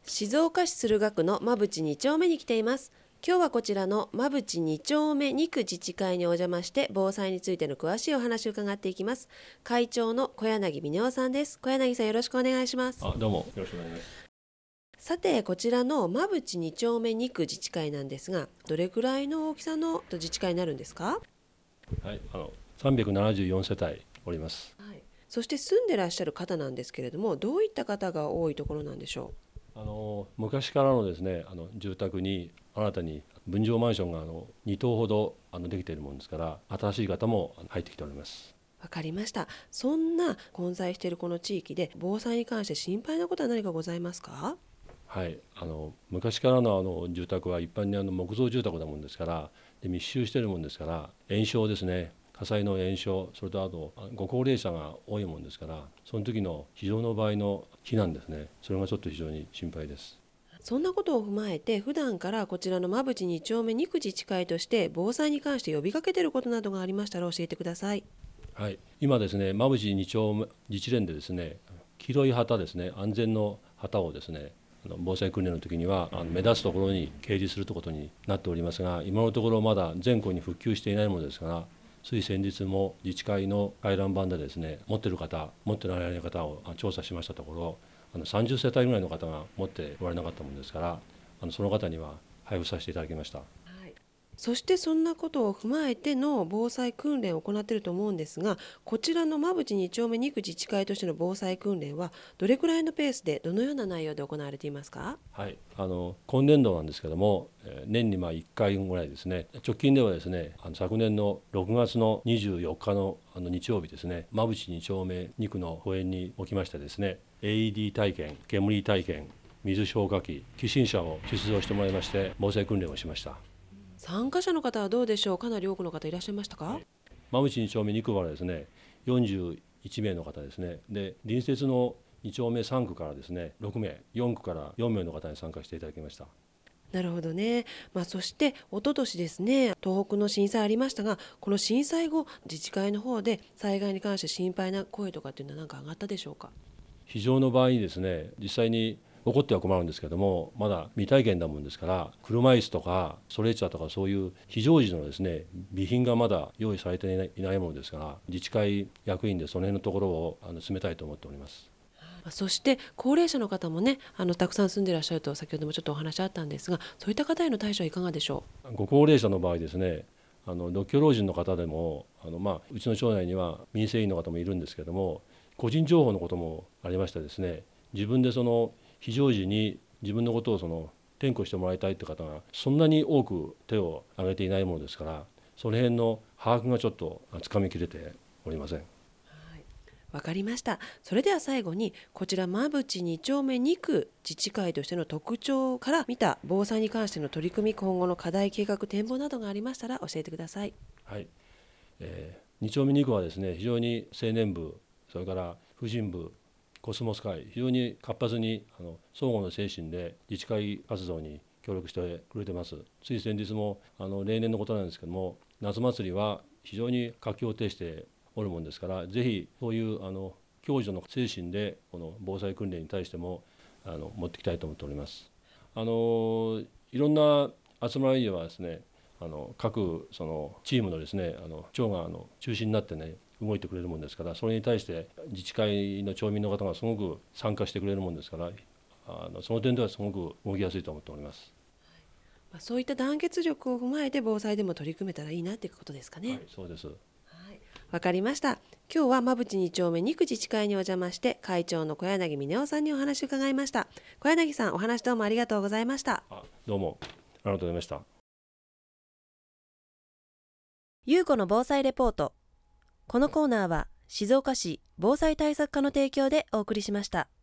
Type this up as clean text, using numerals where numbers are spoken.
静岡市駿河区の馬淵2丁目に来ています。今日はこちらの馬淵2丁目2区自治会にお邪魔して防災についての詳しいお話を伺っていきます。会長の小柳峰夫さんです。小柳さん、よろしくお願いします。 どうもよろしくお願いします。 さて、こちらの馬淵2丁目2区自治会なんですが、どれくらいの大きさの自治会になるんですか？ はい、374世帯おります。 はい、そして住んでらっしゃる方なんですけれども、どういった方が多いところなんでしょ昔からのですね住宅に新たに分譲マンションが2棟ほどできているものですから、新しい方も入ってきております。 う？わかりました。そんな混在しているこの地域で防災に関して心配なことは何かございますか？ はい、昔からの住宅は一般に木造住宅なもんですから、密集しているもんですから、延焼ですね、火災の延焼、それとご高齢者が多いもんですから、その時の非常の場合の避難ですね、それがちょっと非常に心配です。 そんなことを踏まえて、普段からこちらの馬淵2丁目2区自治会として防災に関して呼びかけていることなどがありましたら教えてください。 はい、今ですね、馬淵2丁目自治連でですね、黄色い旗ですね、安全の旗をですね、防災訓練の時には目立つところに掲示するということになっておりますが、今のところまだ全国に復旧していないものですから、つい先日も自治会の回覧板でですね、持っている方、持っておられない方を調査しましたところ、30世帯ぐらいの方が持っておられなかったものですから、その方には配布させていただきました。 そしてそんなことを踏まえての防災訓練を行っていると思うんですが、こちらの馬淵2丁目2区自治会としての防災訓練はどれくらいのペースでどのような内容で行われていますか？ はい、今年度なんですけども、年に1回ぐらいですね、直近ではですね、昨年の6月の24日の日曜日ですね、馬淵2丁目2区の公園におきましてですね、AED 体験、煙体験、水消火器、起震車を出動してもらいまして、防災訓練をしました。 参加者の方はどうでしょう？かなり多くの方いらっしゃいましたか？ はい、馬淵2丁目2区はですね、41名の方ですね。で、隣接の2丁目3区からですね、6名、4区から4名の方に参加していただきました。 なるほどね。そして一昨年ですね、東北の震災ありましたが、この震災後、自治会の方で災害に関して心配な声とかっていうのは何か上がったでしょうか？ 非常の場合にですね、実際に起こっては困るんですけども、まだ未体験なもんですから、車椅子とかストレッチャーとかそういう非常時のですね備品がまだ用意されていないものですから、自治会役員でその辺のところを進めたいと思っております。 そして高齢者の方もね、たくさん住んでいらっしゃると先ほどもちょっとお話あったんですが、そういった方への対処はいかがでしょご高齢者の場合ですね、独居老人の方でもうちの町内には民生委員の方もいるんですけども、個人情報のこともありましてですね、自分でその非常時に自分のことを点呼してもらいたいという方がそんなに多く手を挙げていないものですから、その辺の把握がちょっとつかみきれておりません。 う？わかりました。それでは最後に、こちら馬淵2丁目2区自治会としての特徴から見た防災に関しての取り組み、今後の課題計画展望などがありましたら教えてください。 はい、2丁目2区はですね、非常に青年部、それから婦人部、コスモス会、非常に活発に相互の精神で自治会活動に協力してくれてます。つい先日も例年のことなんですけども、夏祭りは非常に活気を呈しておるものですから、ぜひそういう共助の精神でこの防災訓練に対しても持っていきたいと思っております。いろんな集まりではですね、各そのチームのですね長が中心になってね動いてくれるもんですから、それに対して自治会の町民の方がすごく参加してくれるもんですから、その点ではすごく動きやすいと思っております。 そういった団結力を踏まえて防災でも取り組めたらいいなということですかね。 はい、そうです。 わかりました。今日は馬淵2丁目2区自治会にお邪魔して会長の小柳峰夫さんにお話を伺いました。小柳さん、お話どうもありがとうございました。 どうもありがとうございました。 ゆうこの防災レポート。このコーナーは静岡市防災対策課の提供でお送りしました。